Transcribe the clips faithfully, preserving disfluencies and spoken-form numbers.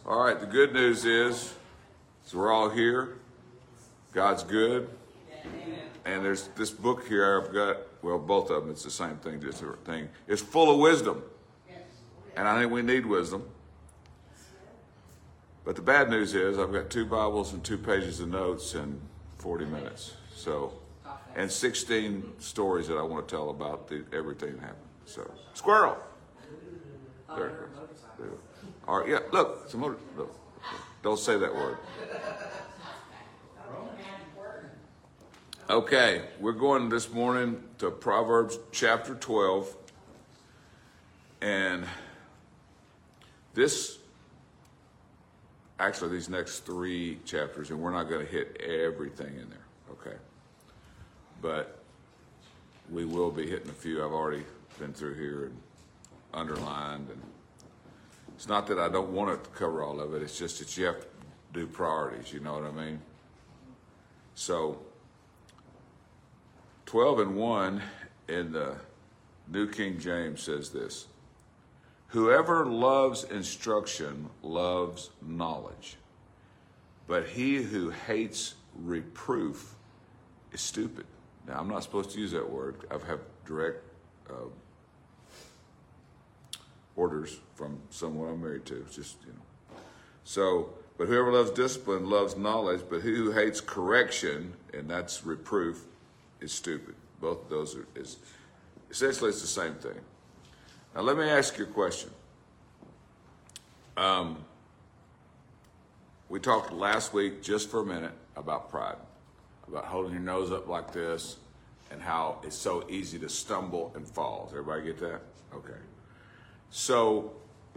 All right, the good news is, is we're all here. God's good. And there's this book here I've got, well, both of them, it's the same thing, just a thing. It's full of wisdom. And I think we need wisdom. But the bad news is I've got two Bibles and two pages of notes in forty minutes. So, and sixteen stories that I want to tell about the, everything that happened. So, squirrel. There it is. All right, yeah, look, it's a motor, look, don't say that word. Okay, we're going this morning to Proverbs chapter twelve. And this, actually these next three chapters, and we're not going to hit everything in there, okay? But we will be hitting a few. I've already been through here and underlined. And it's not that I don't want to cover all of it. It's just that you have to do priorities, you know what I mean? So, twelve and one in the New King James says this: whoever loves instruction loves knowledge, but he who hates reproof is stupid. Now, I'm not supposed to use that word. I've had direct uh, orders from someone I'm married to. It's just, you know. So, but whoever loves discipline loves knowledge, but he who hates correction, and that's reproof, is stupid. Both of those are, is, essentially it's the same thing. Now let me ask you a question. Um, we talked last week, just for a minute, about pride, about holding your nose up like this, and how it's so easy to stumble and fall. Does everybody get that? Okay. So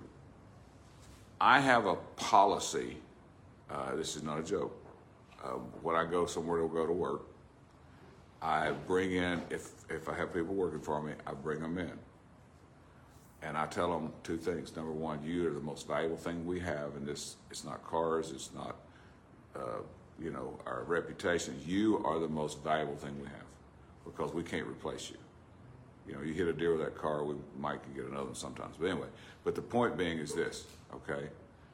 I have a policy. Uh, this is not a joke. Uh, when I go somewhere to go to work, I bring in, if, if I have people working for me, I bring them in. And I tell them two things. Number one, you are the most valuable thing we have in this. It's not cars. It's not, uh, you know, our reputation. You are the most valuable thing we have because we can't replace you. You know, you hit a deer with that car, we might can get another one sometimes. But anyway, but the point being is this, okay?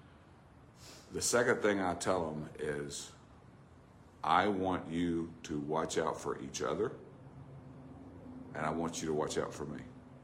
The second thing I tell them is, I want you to watch out for each other, and I want you to watch out for me.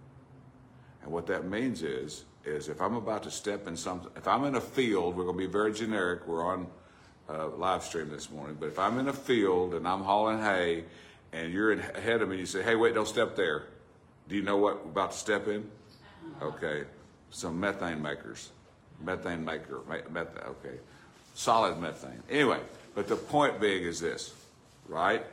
And what that means is, is if I'm about to step in something, if I'm in a field, we're going to be very generic, we're on uh, live stream this morning, but if I'm in a field and I'm hauling hay, and you're in, ahead of me, and you say, hey, wait, don't step there. Do you know what we're about to step in? Okay, some methane makers. Methane maker, methane, okay. Solid methane. Anyway, but the point being is this, right?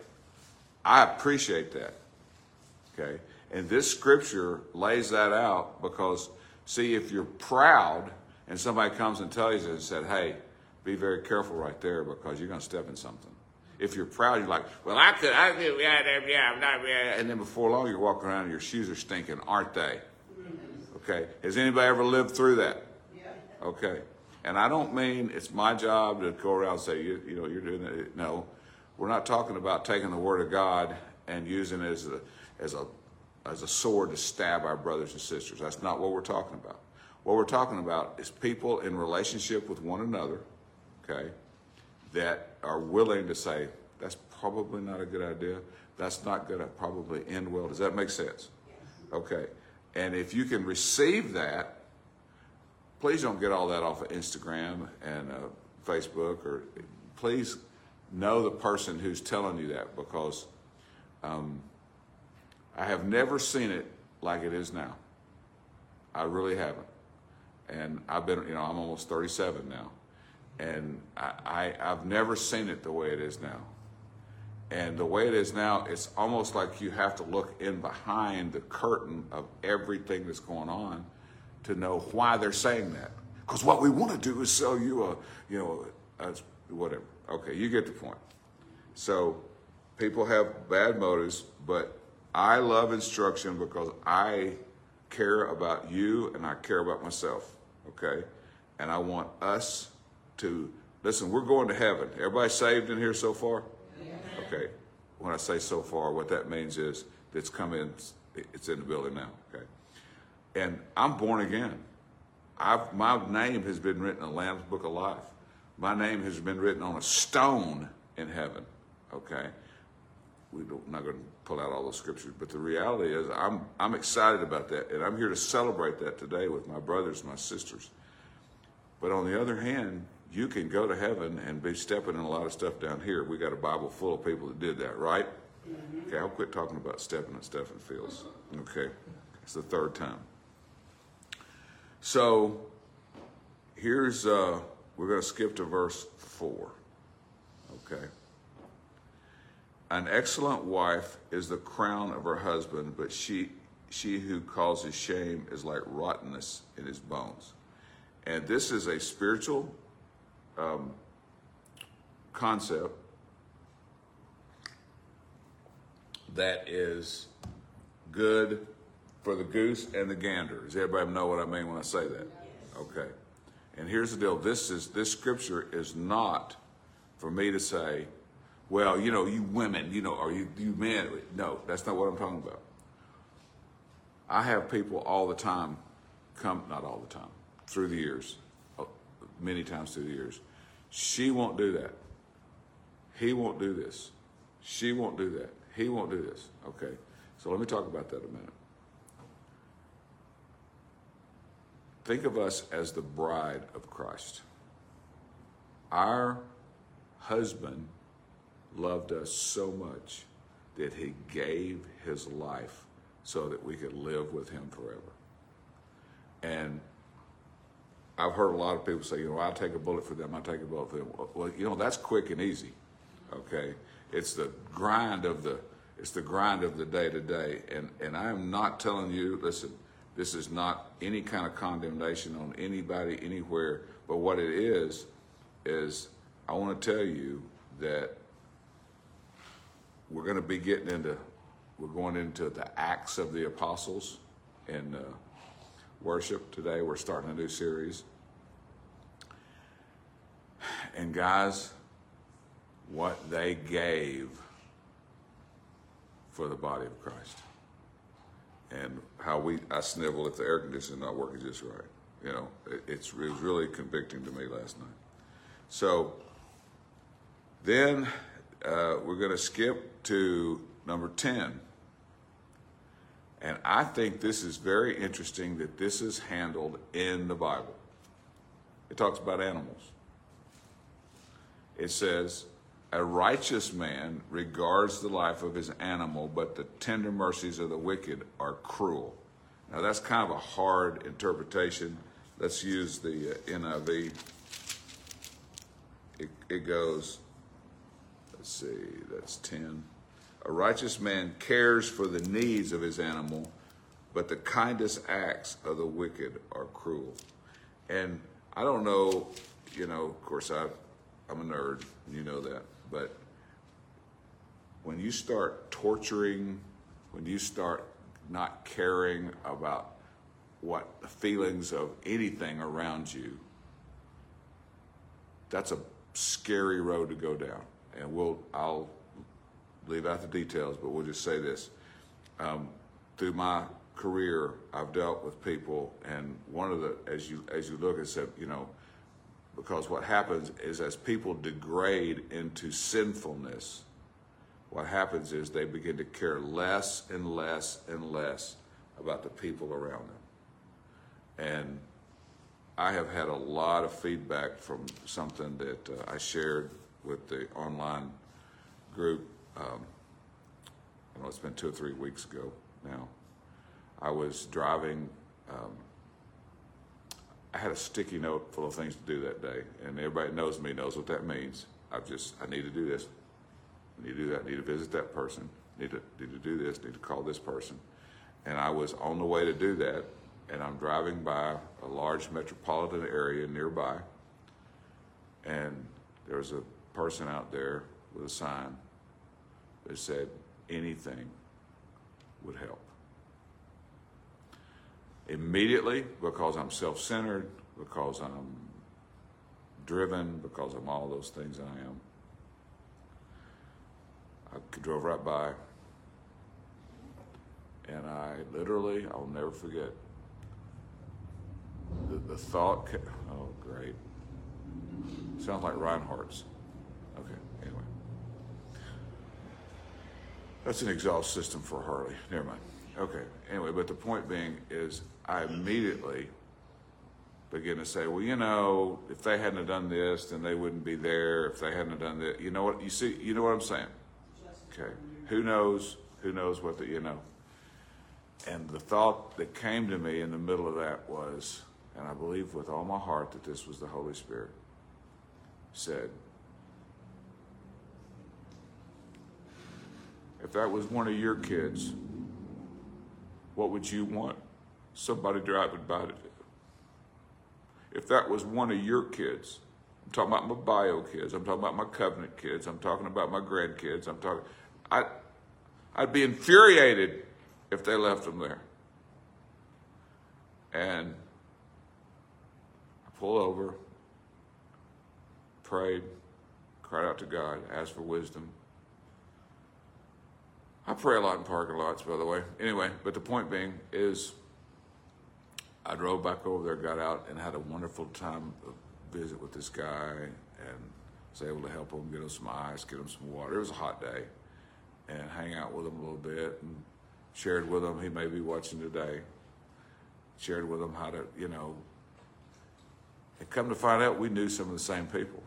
I appreciate that, okay? And this scripture lays that out because, see, if you're proud and somebody comes and tells you and said, hey, be very careful right there because you're going to step in something. If you're proud, you're like, well, I could, I could, yeah, yeah, I'm not, yeah. And then before long, you're walking around and your shoes are stinking, aren't they? Okay. Has anybody ever lived through that? Okay. And I don't mean it's my job to go around and say, you, you know, you're doing it. No, we're not talking about taking the word of God and using it as a, as a, as a sword to stab our brothers and sisters. That's not what we're talking about. What we're talking about is people in relationship with one another, okay, that are willing to say, that's probably not a good idea. That's not going to probably end well. Does that make sense? Okay. And if you can receive that, please don't get all that off of Instagram and uh, Facebook, or please know the person who's telling you that, because um, I have never seen it like it is now. I really haven't. And I've been, you know, I'm almost thirty-seven now. And I, I, I've never seen it the way it is now. And the way it is now, it's almost like you have to look in behind the curtain of everything that's going on to know why they're saying that. Because what we want to do is sell you a, you know, a, whatever. Okay, you get the point. So people have bad motives, but I love instruction because I care about you and I care about myself, okay? And I want us to, listen, we're going to heaven. Everybody saved in here so far? Yeah. Okay. When I say so far, what that means is it's come in, it's in the building now, okay? And I'm born again. I've, my name has been written in the Lamb's Book of Life. My name has been written on a stone in heaven, okay? We're not going to pull out all those scriptures, but the reality is I'm, I'm excited about that, and I'm here to celebrate that today with my brothers and my sisters. But on the other hand, you can go to heaven and be stepping in a lot of stuff down here. We got a Bible full of people that did that, right? Mm-hmm. Okay, I'll quit talking about stepping in stuff in fields. Okay, it's the third time. So here's, uh, we're going to skip to verse four. Okay. An excellent wife is the crown of her husband, but she, she who causes shame is like rottenness in his bones. And this is a spiritual um, concept that is good for the goose and the gander. Does everybody know what I mean when I say that? Okay. And here's the deal. This is this scripture is not for me to say, well, you know, you women, you know, or you, you men. No, that's not what I'm talking about. I have people all the time come, not all the time, through the years, many times through the years. She won't do that. He won't do this. She won't do that. He won't do this. Okay. So let me talk about that a minute. Think of us as the bride of Christ. Our husband loved us so much that he gave his life so that we could live with him forever. And I've heard a lot of people say, you know, I'll take a bullet for them, I'll take a bullet for them. Well, you know, that's quick and easy, okay? It's the grind of the, it's the grind of the day to day. And, and I'm not telling you, listen, this is not any kind of condemnation on anybody, anywhere, but what it is, is I want to tell you that we're going to be getting into, we're going into the Acts of the Apostles in uh, worship today. We're starting a new series. And guys, what they gave for the body of Christ. And how we, I snivel if the air conditioning not working just right. You know, it, it's, it was really convicting to me last night. So then uh, we're going to skip to number ten. And I think this is very interesting that this is handled in the Bible. It talks about animals. It says, a righteous man regards the life of his animal, but the tender mercies of the wicked are cruel. Now that's kind of a hard interpretation. Let's use the uh, N I V. It, it goes, let's see, that's ten. A righteous man cares for the needs of his animal, but the kindest acts of the wicked are cruel. And I don't know, you know, of course, I've, I'm a nerd, you know that, but when you start torturing, when you start not caring about what the feelings of anything around you, that's a scary road to go down. And we'll, I'll leave out the details, but we'll just say this. Um, through my career, I've dealt with people, and one of the, as you as you look and said, you know, because what happens is as people degrade into sinfulness, what happens is they begin to care less and less and less about the people around them. And I have had a lot of feedback from something that uh, I shared with the online group. Um, I know it's been two or three weeks ago now. I was driving, um, I had a sticky note full of things to do that day, and everybody knows me, knows what that means. I've just, I need to do this, I need to do that, I need to visit that person, need to, need to do this, need to call this person. And I was on the way to do that, and I'm driving by a large metropolitan area nearby, and there was a person out there with a sign that said, anything would help. Immediately, because I'm self-centered, because I'm driven, because I'm all those things I am, I drove right by, and I literally, I'll never forget, the, the thought, ca- oh, great. Sounds like Reinhardt's. Okay, anyway. That's an exhaust system for a Harley. Never mind. Okay, anyway, but the point being is I immediately begin to say, well, you know, if they hadn't have done this, then they wouldn't be there. If they hadn't have done that, you know what, you see, you know what I'm saying? Okay, who knows, who knows what the, you know. And the thought that came to me in the middle of that was, and I believe with all my heart that this was the Holy Spirit, said, if that was one of your kids, what would you want somebody driving by to do? If that was one of your kids, I'm talking about my bio kids, I'm talking about my covenant kids, I'm talking about my grandkids, I'm talking, I, I'd be infuriated if they left them there. And I pulled over, prayed, cried out to God, asked for wisdom. I pray a lot in parking lots, by the way. Anyway, but the point being is I drove back over there, got out, and had a wonderful time of visit with this guy, and was able to help him, get him some ice, get him some water. It was a hot day, and hang out with him a little bit, and shared with him, he may be watching today, shared with him how to, you know, and come to find out we knew some of the same people.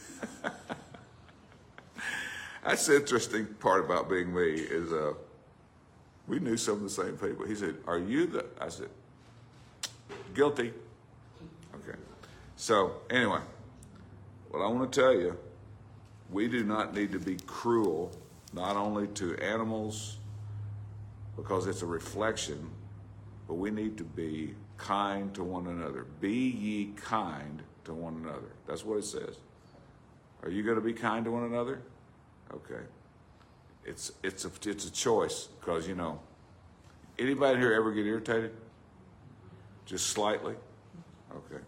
That's the interesting part about being me is uh, we knew some of the same people. He said, are you the, I said, guilty. Okay. So anyway, what I want to tell you, we do not need to be cruel, not only to animals, because it's a reflection, but we need to be kind to one another. Be ye kind to one another. That's what it says. Are you going to be kind to one another? Okay. It's it's a it's a choice, because you know, anybody here ever get irritated? Just slightly? Okay.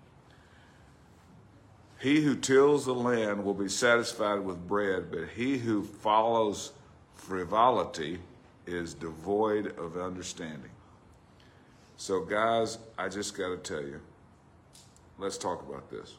He who tills the land will be satisfied with bread, but he who follows frivolity is devoid of understanding. So guys, I just got to tell you, let's talk about this.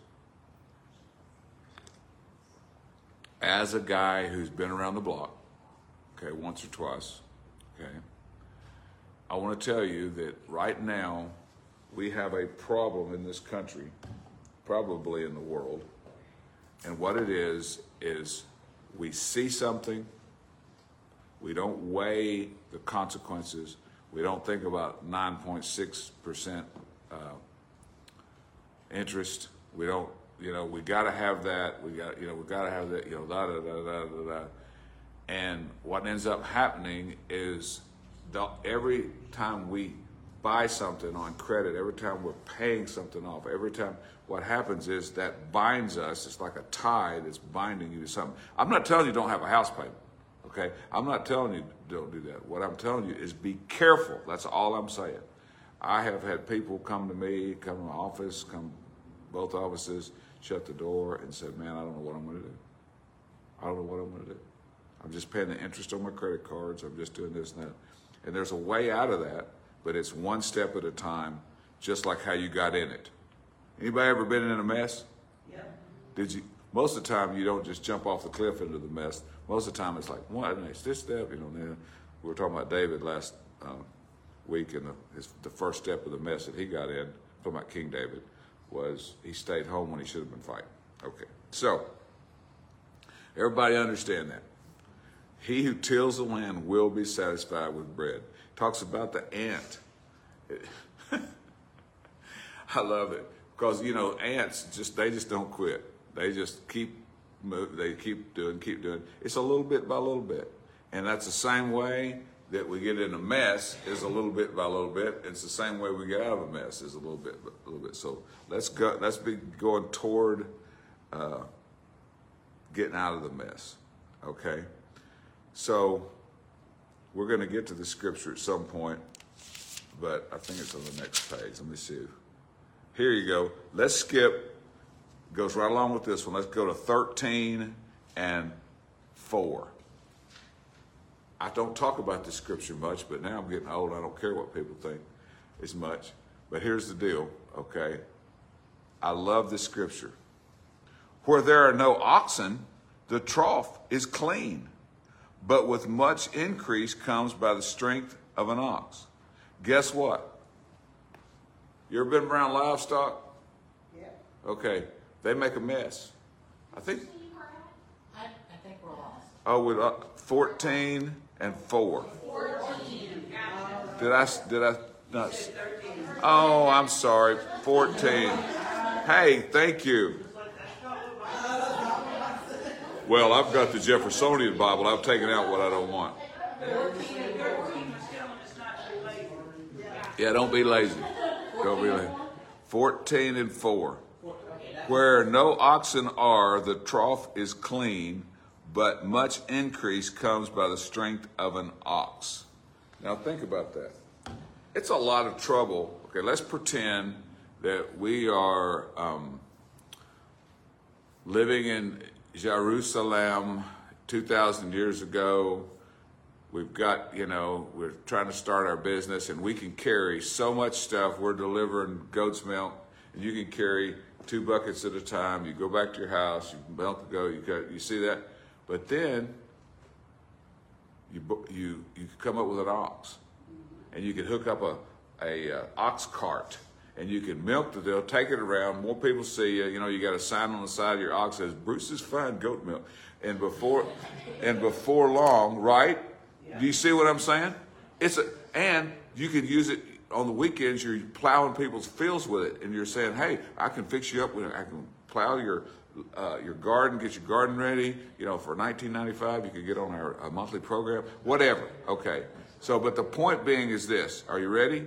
As a guy who's been around the block, okay, once or twice, okay, I want to tell you that right now we have a problem in this country, probably in the world, and what it is, is we see something, we don't weigh the consequences, we don't think about nine point six percent uh, interest, we don't, you know, we got to have that. We got, you know, we got to have that. You know, da da da da da da. And what ends up happening is, the, every time we buy something on credit, every time we're paying something off, every time, what happens is that binds us. It's like a tie that's binding you to something. I'm not telling you don't have a house payment. Okay, I'm not telling you don't do that. What I'm telling you is be careful. That's all I'm saying. I have had people come to me, come to my office, come both offices, shut the door and said, man, I don't know what I'm going to do. I don't know what I'm going to do. I'm just paying the interest on my credit cards. I'm just doing this and that. And there's a way out of that, but it's one step at a time, just like how you got in it. Anybody ever been in a mess? Yeah. Did you? Most of the time, you don't just jump off the cliff into the mess. Most of the time, it's like, what next? This step, you know. Then we were talking about David last um, week, and the, his, the first step of the mess that he got in, talking about King David, was he stayed home when he should have been fighting. Okay, so everybody understand that. He who tills the land will be satisfied with bread. Talks about the ant. I love it because, you know, ants just they just don't quit. They just keep move. They keep doing, keep doing. It's a little bit by little bit, and that's the same way that we get in a mess is a little bit by a little bit. It's the same way we get out of a mess is a little bit, a little bit. So let's go. Let's be going toward uh, getting out of the mess. Okay. So we're going to get to the scripture at some point, but I think it's on the next page. Let me see. Here you go. Let's skip. Goes right along with this one. Let's go to thirteen and four. I don't talk about this scripture much, but now I'm getting old. I don't care what people think as much. But here's the deal. okay? I love this scripture. Where there are no oxen, the trough is clean, but with much increase comes by the strength of an ox. Guess what? You ever been around livestock? Yeah. Okay, they make a mess. I think. I, I think we're lost. Oh, with uh, fourteen and four. fourteen. Did I? Did I not? Oh, I'm sorry. fourteen. Hey, thank you. Well, I've got the Jeffersonian Bible. I've taken out what I don't want. Yeah, don't be lazy. Don't be lazy. fourteen and four. Where no oxen are, the trough is clean, but much increase comes by the strength of an ox. Now think about that. It's a lot of trouble. Okay, let's pretend that we are um, living in Jerusalem two thousand years ago. We've got, you know, we're trying to start our business and we can carry so much stuff. We're delivering goat's milk and you can carry two buckets at a time. You go back to your house, you milk the goat, you, got, you see that? But then you, you, you come up with an ox and you can hook up a, a uh, ox cart and you can milk the deal, take it around, more people see you. You know, you got a sign on the side of your ox that says, Bruce's Fine Goat Milk. And before, and before long, right? Do you see what I'm saying? It's a, and you can use it on the weekends. You're plowing people's fields with it, and you're saying, "Hey, I can fix you up with it. I can plow your uh, your garden, get your garden ready. You know, for nineteen ninety-five, you could get on our uh, monthly program, whatever." Okay. So, but the point being is this: are you ready?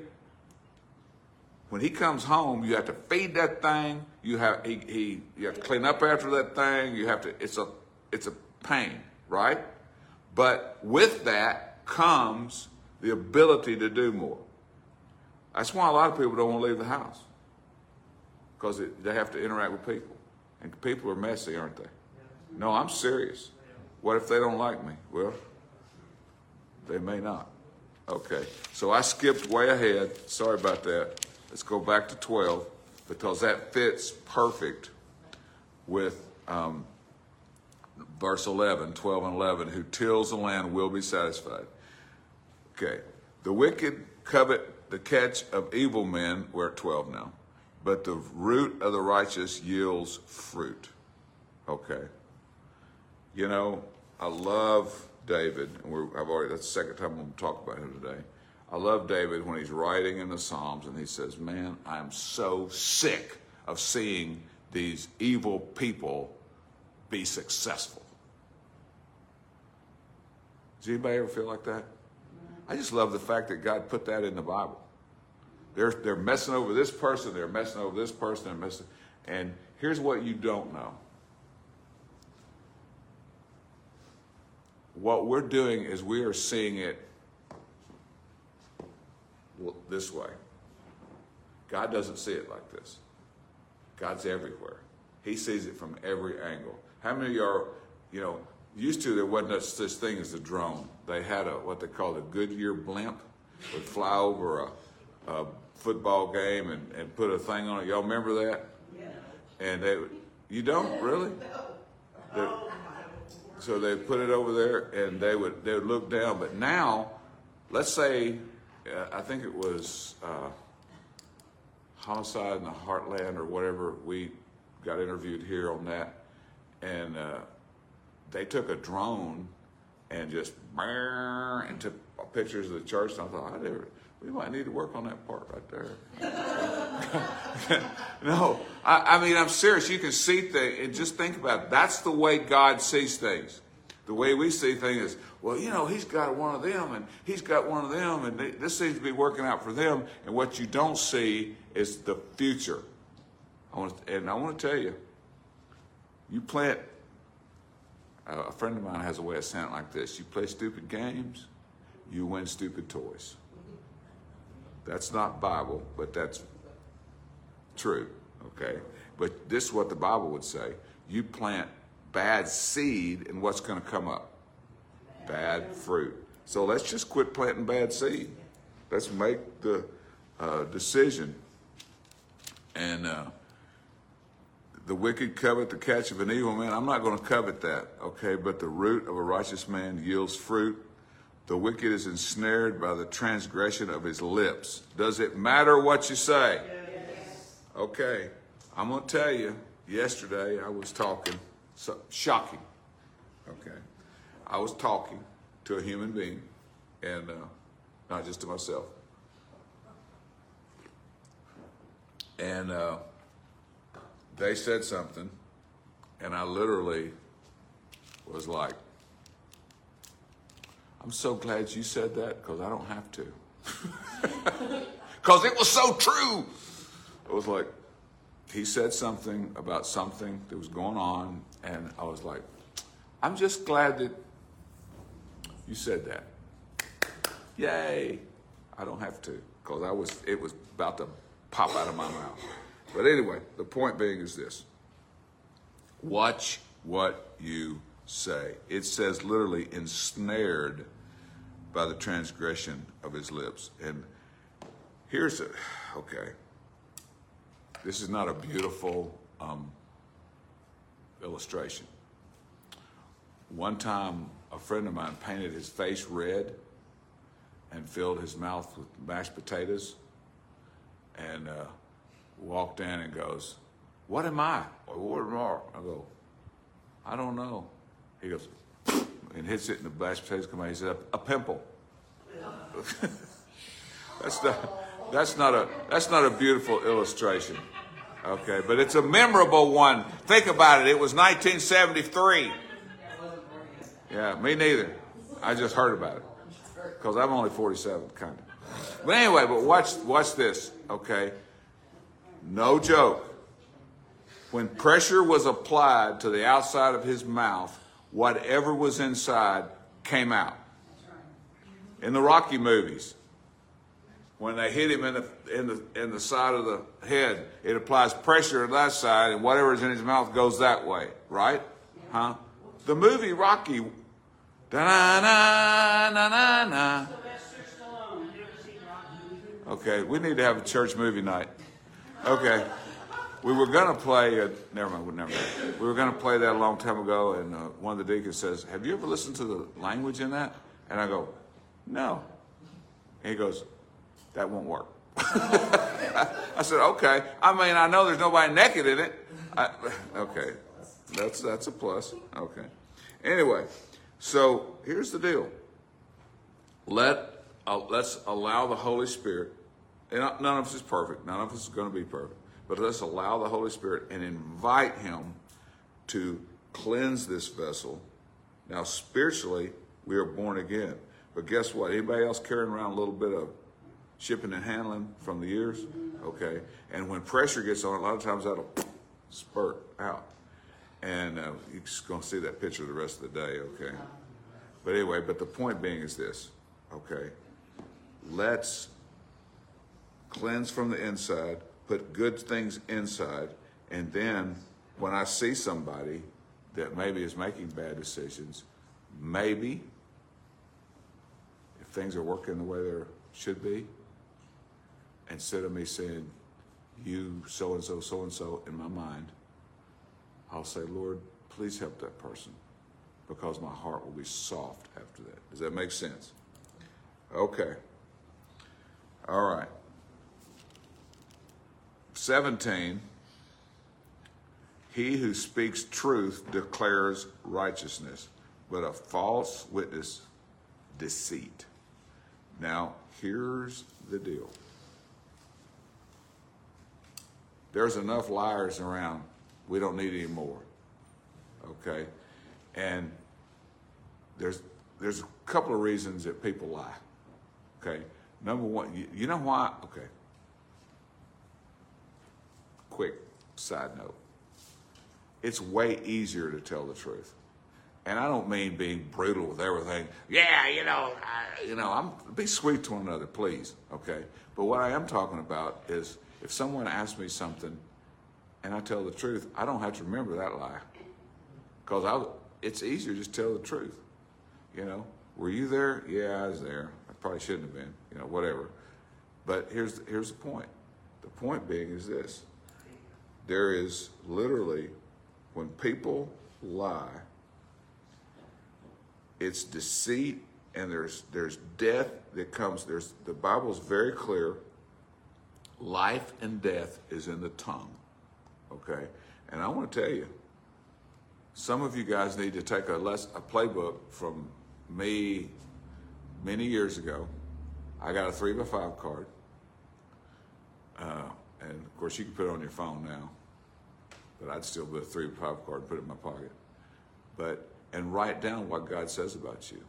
When he comes home, you have to feed that thing. You have he, he you have to clean up after that thing. You have to. It's a it's a pain, right? But with that comes the ability to do more. That's why a lot of people don't want to leave the house, because they have to interact with people. And people are messy, aren't they? No, I'm serious. What if they don't like me? Well, they may not. Okay, so I skipped way ahead. Sorry about that. Let's go back to twelve, because that fits perfect with um, verse eleven, twelve and eleven, who tills the land will be satisfied. Okay, the wicked covet the catch of evil men, we're at twelve now, but the root of the righteous yields fruit. Okay, you know, I love David, and we're, I've already, that's the second time I'm going to talk about him today. I love David when he's writing in the Psalms and he says, man, I'm so sick of seeing these evil people be successful. Does anybody ever feel like that? I just love the fact that God put that in the Bible. They're, they're messing over this person, they're messing over this person, they're messing. And here's what you don't know. What we're doing is we are seeing it this way. God doesn't see it like this. God's everywhere. He sees it from every angle. How many of you are, you know, used to there wasn't such thing as a drone. They had a what they called a Goodyear blimp. Would fly over a, a football game and, and put a thing on it. Y'all remember that? Yeah. And they, you don't really? They, so they put it over there and they would they would look down. But now, let's say, uh, I think it was uh, Homicide in the Heartland or whatever. We got interviewed here on that, and uh, they took a drone and just and took pictures of the church. And I thought, I never, we might need to work on that part right there. No, I, I mean, I'm serious. You can see things, and just think about it. That's the way God sees things. The way we see things is, well, you know, he's got one of them, and he's got one of them, and they, this seems to be working out for them. And what you don't see is the future. I want to, and I want to tell you, you plant. Uh, a friend of mine has a way of saying it like this: you play stupid games, you win stupid toys. That's not Bible, but that's true, okay? But this is what the Bible would say. You plant bad seed, and what's going to come up? Bad fruit. So let's just quit planting bad seed. Let's make the uh, decision And uh, the wicked covet the catch of an evil man. I'm not going to covet that, okay? But the root of a righteous man yields fruit. The wicked is ensnared by the transgression of his lips. Does it matter what you say? Yes. Okay, I'm going to tell you, yesterday I was talking, so, shocking, okay? I was talking to a human being, and uh, not just to myself. And uh, they said something, and I literally was like, I'm so glad you said that because I don't have to. Because it was so true. It was like, he said something about something that was going on, and I was like, I'm just glad that you said that. Yay. I don't have to, because I was, it was about to pop out of my mouth. But anyway, the point being is this. Watch what you say. It says literally ensnared by the transgression of his lips. And here's a, okay. This is not a beautiful um, illustration. One time, a friend of mine painted his face red and filled his mouth with mashed potatoes and uh, walked in and goes, what am I? Or what am I? I go, I don't know. He goes, and hits it, and the mashed potatoes come out. He said, a, a pimple. that's not. That's not a. That's not a beautiful illustration. Okay, but it's a memorable one. Think about it. It was nineteen seventy-three. Yeah, me neither. I just heard about it because I'm only forty-seven, kind of. But anyway, but watch. Watch this. Okay, no joke. When pressure was applied to the outside of his mouth, whatever was inside came out. In the Rocky movies, when they hit him in the in the in the side of the head, it applies pressure to that side, and whatever is in his mouth goes that way, right? Huh? The movie Rocky, da na na na na. Okay, we need to have a church movie night. Okay. We were going to play, uh, never mind, never mind. We were going to play that a long time ago, and uh, one of the deacons says, have you ever listened to the language in that? And I go, no. And he goes, that won't work. I said, okay. I mean, I know there's nobody naked in it. I, okay, that's that's a plus. Okay. Anyway, so here's the deal. Let, uh, let's allow the Holy Spirit, and none of us is perfect. None of us is going to be perfect. But let's allow the Holy Spirit and invite him to cleanse this vessel. Now, spiritually, we are born again. But guess what? Anybody else carrying around a little bit of shipping and handling from the years? Okay. And when pressure gets on, a lot of times that'll spurt out. And uh, you're just going to see that picture the rest of the day, okay? But anyway, but the point being is this, okay? Let's cleanse from the inside. Put good things inside, and then when I see somebody that maybe is making bad decisions, maybe if things are working the way they should be, instead of me saying, you so-and-so, so-and-so in my mind, I'll say, Lord, please help that person because my heart will be soft after that. Does that make sense? Okay. All right. seventeen, he who speaks truth declares righteousness, but a false witness, deceit. Now, here's the deal. There's enough liars around. We don't need any more. Okay? And there's there's a couple of reasons that people lie. Okay? Number one, you, you know why? Okay. Quick side note. It's way easier to tell the truth. And I don't mean being brutal with everything. Yeah, you know, I, you know, I'm be sweet to one another, please. Okay. But what I am talking about is if someone asks me something and I tell the truth, I don't have to remember that lie. Because I it's easier to just tell the truth. You know, were you there? Yeah, I was there. I probably shouldn't have been, you know, whatever. But here's here's the point. The point being is this. there is literally, when people lie, it's deceit, and there's there's death that comes. There's the Bible is very clear. Life and death is in the tongue. Okay, and I want to tell you, some of you guys need to take a less a playbook from me many years ago. I got a three by five card. Uh, and of course you can put it on your phone now, but I'd still put a three by five card and put it in my pocket. But, and write down what God says about you.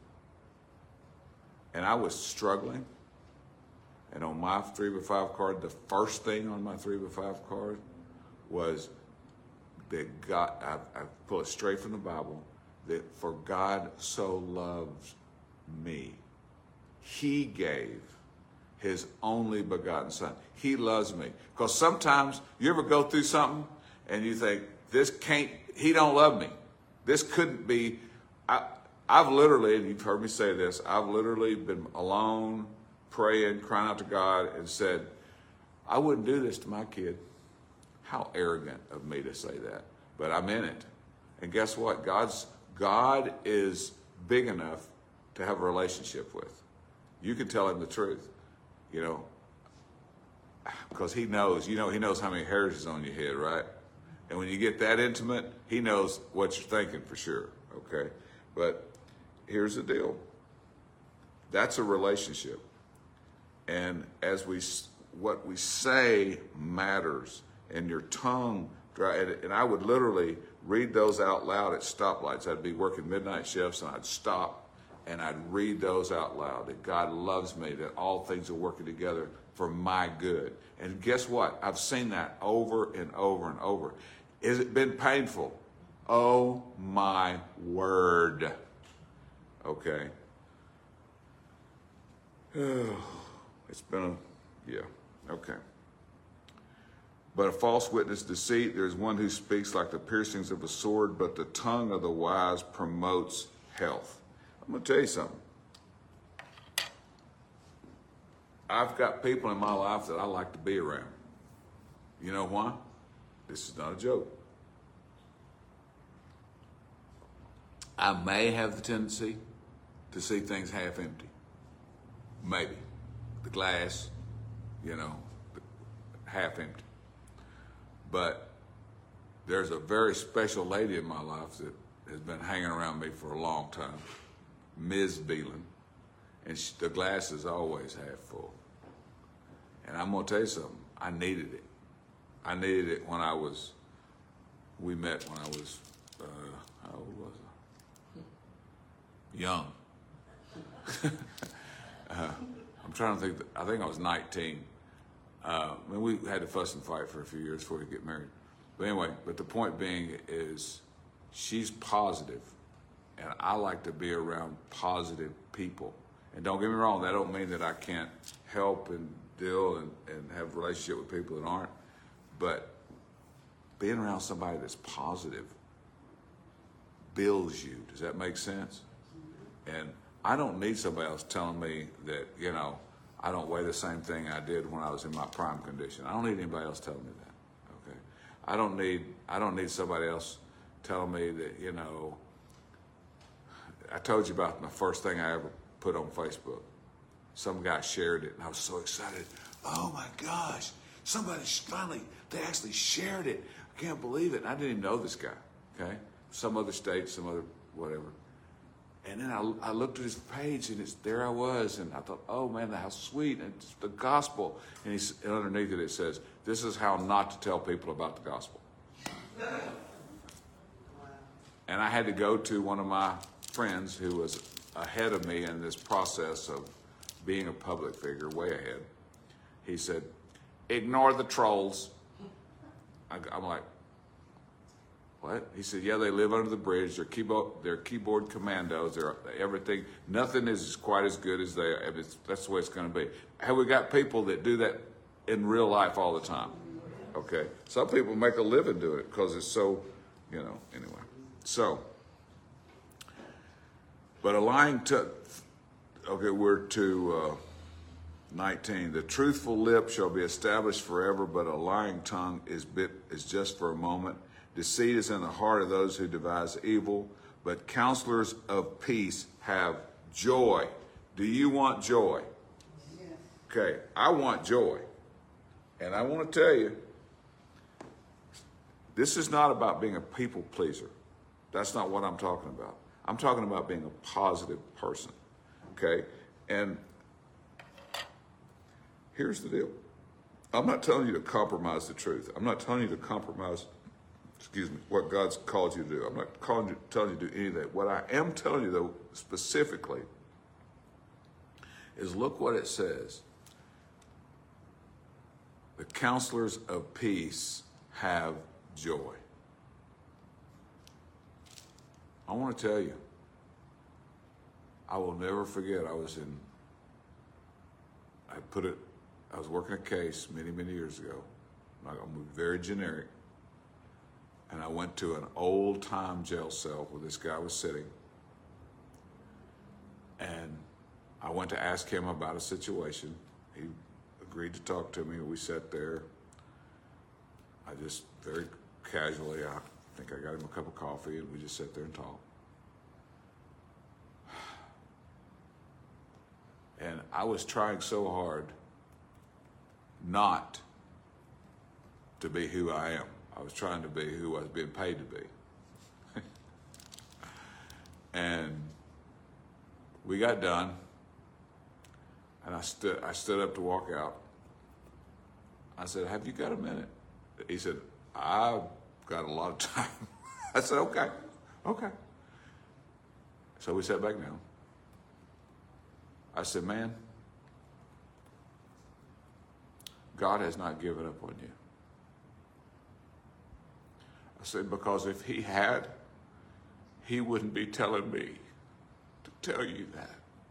And I was struggling. And on my three by five card, the first thing on my three by five card was that God, I, I pull it straight from the Bible, that for God so loves me, he gave his only begotten son. He loves me. Because sometimes you ever go through something and you think, this can't, he don't love me. This couldn't be. I, I've literally, and you've heard me say this, I've literally been alone, praying, crying out to God, and said, I wouldn't do this to my kid. How arrogant of me to say that. But I'm in it. And guess what? God's God is big enough to have a relationship with. You can tell him the truth, you know, because he knows, you know, he knows how many hairs is on your head, right? And when you get that intimate, he knows what you're thinking for sure, okay? But here's the deal. That's a relationship. And as we, what we say matters, and your tongue, and I would literally read those out loud at stoplights. I'd be working midnight shifts, and I'd stop, and I'd read those out loud, that God loves me, that all things are working together for my good. And guess what? I've seen that over and over and over. Has it been painful? Oh my word. Okay. It's been a, yeah, okay. But a false witness deceit, there's one who speaks like the piercings of a sword, but the tongue of the wise promotes health. I'm going to tell you something. I've got people in my life that I like to be around. You know why? This is not a joke. I may have the tendency to see things half empty. Maybe. The glass, you know, half empty. But there's a very special lady in my life that has been hanging around me for a long time, Miz Beelan, and she, the glass is always half full. And I'm going to tell you something, I needed it. I needed it when I was, we met when I was, uh, how old was I? Young. uh, I'm trying to think, I think I was nineteen. Uh, I mean, we had to fuss and fight for a few years before we get married. But anyway, but the point being is she's positive, and I like to be around positive people. And don't get me wrong, that don't mean that I can't help and deal and, and have a relationship with people that aren't. But being around somebody that's positive builds you. Does that make sense? And I don't need somebody else telling me that, you know, I don't weigh the same thing I did when I was in my prime condition. I don't need anybody else telling me that. Okay. I don't need I don't need somebody else telling me that, you know, I told you about my first thing I ever put on Facebook. Some guy shared it and I was so excited. Oh my gosh, somebody finally, they actually shared it. I can't believe it. And I didn't even know this guy, okay? Some other state, some other whatever. And then I, I looked at his page, and it's there I was, and I thought, oh man, how sweet, and it's the gospel. And, he's, and underneath it, it says, this is how not to tell people about the gospel. And I had to go to one of my friends who was ahead of me in this process of being a public figure, way ahead. He said, ignore the trolls. I, I'm like, what? He said, yeah, they live under the bridge. They're keyboard, they're keyboard commandos. They're everything. Nothing is quite as good as they are. It's, that's the way it's going to be. Have we got people that do that in real life all the time? Okay. Some people make a living doing it because it's so, you know, anyway. So, but a lying to, okay, we're to, uh, nineteen. The truthful lip shall be established forever, but a lying tongue is bit is just for a moment. Deceit is in the heart of those who devise evil, but counselors of peace have joy. Do you want joy? Yes. Okay, I want joy. And I want to tell you, this is not about being a people pleaser. That's not what I'm talking about. I'm talking about being a positive person. Okay? And here's the deal. I'm not telling you to compromise the truth. I'm not telling you to compromise, excuse me, what God's called you to do. I'm not calling you, telling you to do any of that. What I am telling you, though, specifically, is look what it says. The counselors of peace have joy. I want to tell you, I will never forget, I was in, I put it, I was working a case many, many years ago. I'm going to be very generic. And I went to an old-time jail cell where this guy was sitting. And I went to ask him about a situation. He agreed to talk to me, and we sat there. I just very casually, I think I got him a cup of coffee, and we just sat there and talked. And I was trying so hard not to be who I am. I was trying to be who I was being paid to be. And we got done, and I stood, I stood up to walk out. I said, "Have you got a minute?" He said, "I've got a lot of time." I said, "Okay, okay." So we sat back down. I said, "Man, God has not given up on you." I said, because if he had, he wouldn't be telling me to tell you that.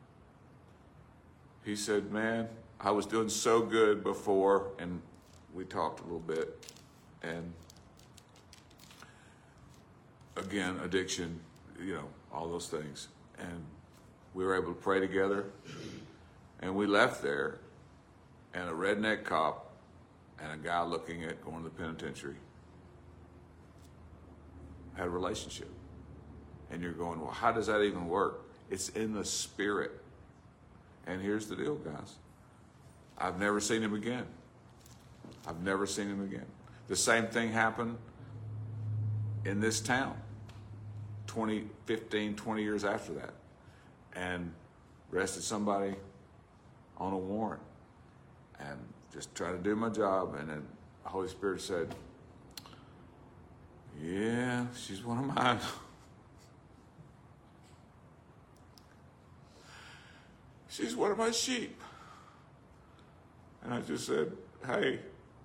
He said, "Man, I was doing so good before," and we talked a little bit, and again, addiction, you know, all those things. And we were able to pray together, and we left there, and a redneck cop and a guy looking at going to the penitentiary had a relationship. And you're going, well, how does that even work? It's in the spirit. And here's the deal, guys. I've never seen him again. I've never seen him again. The same thing happened in this town twenty, fifteen, twenty years after that. And arrested somebody on a warrant. And just trying to do my job. And then the Holy Spirit said, "Yeah, she's one of mine." "She's one of my sheep." And I just said, "Hey."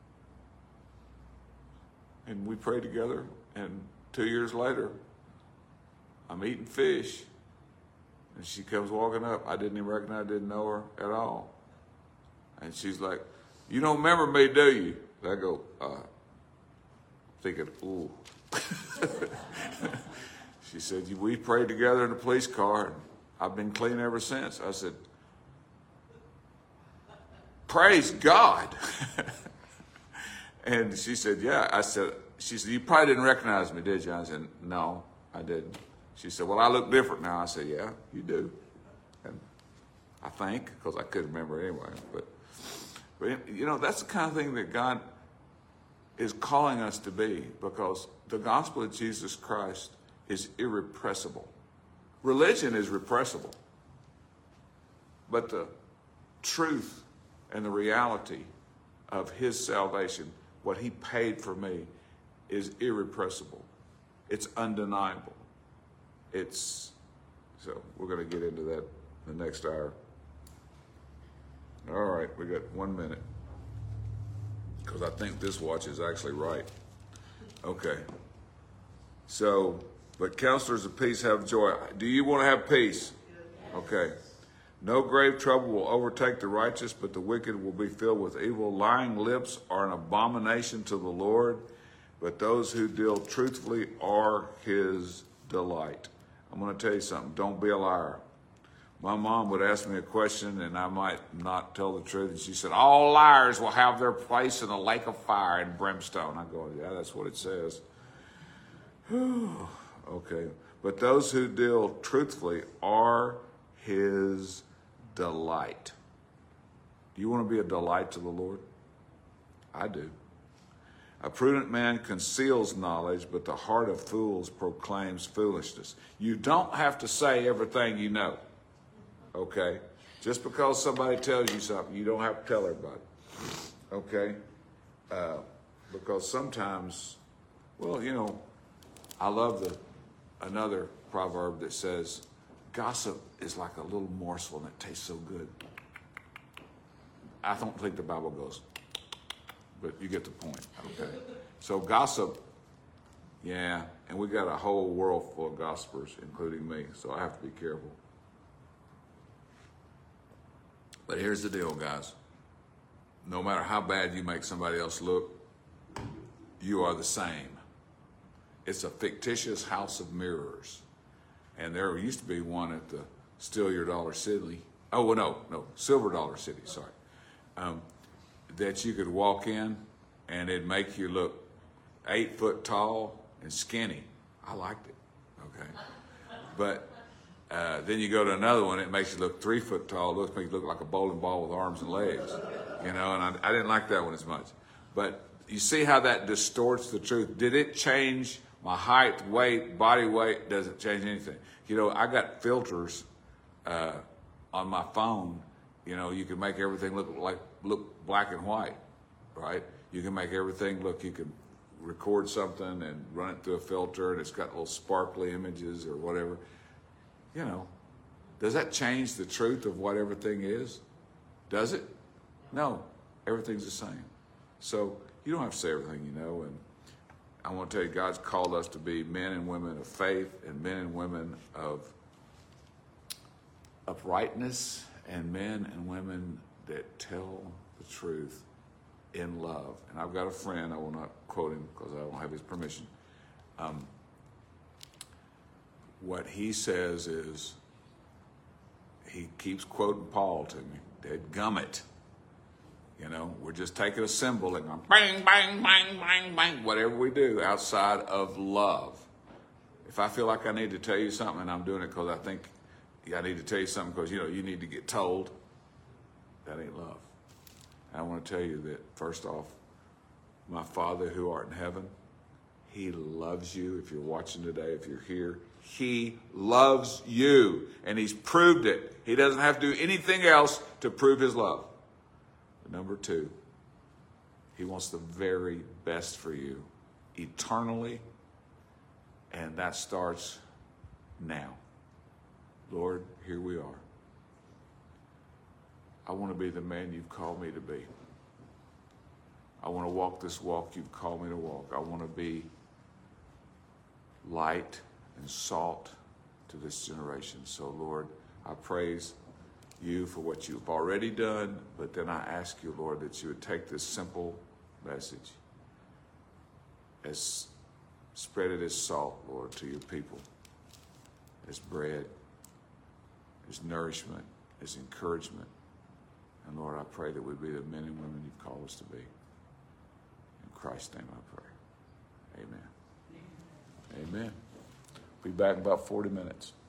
And we prayed together, and two years later, I'm eating fish, and she comes walking up. I didn't even recognize, I didn't know her at all. And she's like, "You don't remember me, do you?" And I go, uh, thinking, ooh. She said, "We prayed together in the police car, and I've been clean ever since." I said, "Praise God." And she said, "Yeah." I said, she said, "You probably didn't recognize me, did you?" I said, "No, I didn't." She said, "Well, I look different now." I said, "Yeah, you do." And I think, because I couldn't remember anyway. But, but, you know, that's the kind of thing that God is calling us to be, because the gospel of Jesus Christ is irrepressible. Religion is repressible. But the truth and the reality of his salvation, what he paid for me, is irrepressible. It's undeniable. It's, so we're going to get into that in the next hour. All right, we got one minute. Because I think this watch is actually right. Okay. So, but counselors of peace have joy. Do you want to have peace? Okay. No grave trouble will overtake the righteous, but the wicked will be filled with evil. Lying lips are an abomination to the Lord, but those who deal truthfully are his delight. I'm going to tell you something. Don't be a liar. My mom would ask me a question and I might not tell the truth. And she said, all liars will have their place in the lake of fire and brimstone. I go, yeah, that's what it says. Okay. But those who deal truthfully are his delight. Do you want to be a delight to the Lord? I do. A prudent man conceals knowledge, but the heart of fools proclaims foolishness. You don't have to say everything you know, okay? Just because somebody tells you something, you don't have to tell everybody, okay? Uh, because sometimes, well, you know, I love the another proverb that says, gossip is like a little morsel and it tastes so good. I don't think the Bible goes, but you get the point, okay? So gossip, yeah, and we got a whole world full of gossipers, including me, so I have to be careful. But here's the deal, guys. No matter how bad you make somebody else look, you are the same. It's a fictitious house of mirrors. And there used to be one at the Steal Your Dollar City. Oh, well, no, no, Silver Dollar City, sorry. Um, that you could walk in and it'd make you look eight foot tall and skinny. I liked it, okay? But uh, then you go to another one, it makes you look three foot tall, looks makes you look like a bowling ball with arms and legs, you know, and I, I didn't like that one as much. But you see how that distorts the truth. Did it change my height, weight, body weight? Doesn't change anything. You know, I got filters uh, on my phone. You know, you can make everything look like look black and white, right? You can make everything look, you can record something and run it through a filter and it's got little sparkly images or whatever. You know, does that change the truth of what everything is? Does it? No, everything's the same. So you don't have to say everything you know. And I want to tell you, God's called us to be men and women of faith and men and women of uprightness and men and women that tell the truth in love. And I've got a friend, I will not quote him because I don't have his permission. Um, what he says is, he keeps quoting Paul to me, dadgummit. You know, we're just taking a symbol and going bang, bang, bang, bang, bang, whatever we do outside of love. If I feel like I need to tell you something and I'm doing it because I think I need to tell you something because, you know, you need to get told, that ain't love. And I want to tell you that, first off, my Father who art in heaven, he loves you. If you're watching today, if you're here, he loves you. And he's proved it. He doesn't have to do anything else to prove his love. But number two, he wants the very best for you eternally. And that starts now. Lord, here we are. I want to be the man you've called me to be. I want to walk this walk you've called me to walk. I want to be light and salt to this generation. So, Lord, I praise you for what you've already done, but then I ask you, Lord, that you would take this simple message, as spread it as salt, Lord, to your people, as bread, as nourishment, as encouragement. And Lord, I pray that we be the men and women you've called us to be. In Christ's name I pray. Amen. Amen. Be back in about forty minutes.